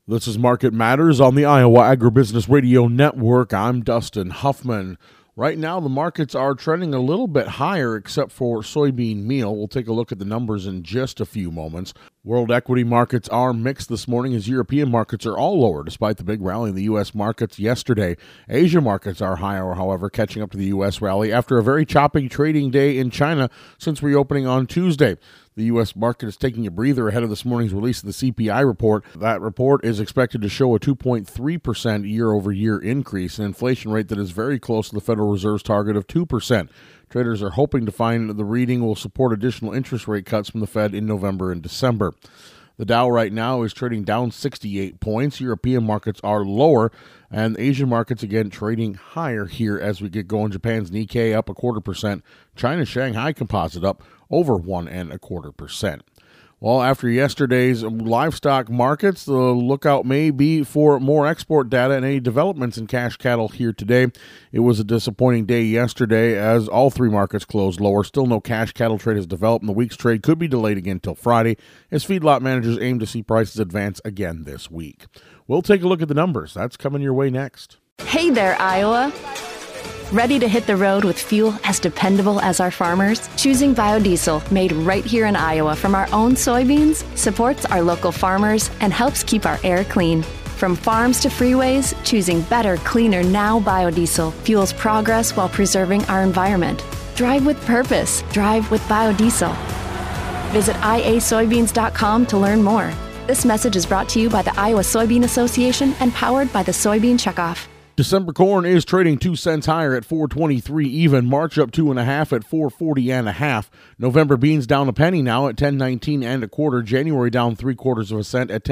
This is Market Matters on the Iowa Agribusiness Radio Network. I'm Dustin Huffman. Right now, the markets are trending a little bit higher except for soybean meal. We'll take a look at the numbers in just a few moments. World equity markets are mixed this morning as European markets are all lower despite the big rally in the U.S. markets yesterday. Asia markets are higher, however, catching up to the U.S. rally after a very choppy trading day in China since reopening on Tuesday. The U.S. market is taking a breather ahead of this morning's release of the CPI report. That report is expected to show a 2.3% year-over-year increase, an inflation rate that is very close to the Federal Reserve's target of 2%. Traders are hoping to find the reading will support additional interest rate cuts from the Fed in November and December. The Dow right now is trading down 68 points. European markets are lower, and Asian markets again trading higher here as we get going. Japan's Nikkei up 0.25%. China's Shanghai Composite up over 1.25%. Well, after yesterday's livestock markets, the lookout may be for more export data and any developments in cash cattle here today. It was a disappointing day yesterday as all three markets closed lower. Still no cash cattle trade has developed, and the week's trade could be delayed again until Friday as feedlot managers aim to see prices advance again this week. We'll take a look at the numbers. That's coming your way next. Hey there, Iowa. Ready to hit the road with fuel as dependable as our farmers? Choosing biodiesel, made right here in Iowa from our own soybeans, supports our local farmers and helps keep our air clean. From farms to freeways, choosing better, cleaner Now biodiesel fuels progress while preserving our environment. Drive with purpose. Drive with biodiesel. Visit iasoybeans.com to learn more. This message is brought to you by the Iowa Soybean Association and powered by the Soybean Checkoff. December corn is trading 2 cents higher at $4.23 even. March up 2.5 at $4.40.5. November beans down a penny now at $10.19 January down 3/4 cent at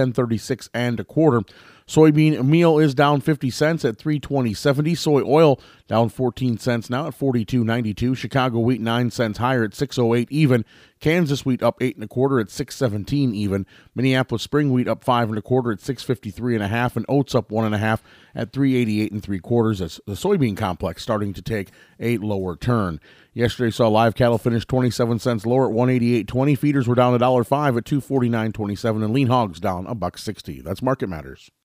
$10.36 Soybean meal is down 50 cents at $3.20.70. Soy oil down 14 cents now at $42.92. Chicago wheat 9 cents higher at $6.08 even. Kansas wheat up 8.25 at $6.17 even. Minneapolis spring wheat up 5.25 at $6.53.5, and oats up 1.5 at $3.88 as the soybean complex starting to take a lower turn. Yesterday saw live cattle finish 27 cents lower at $188.20. Feeders were down $1.05 at $249.27, and lean hogs down $1.60. That's Market Matters.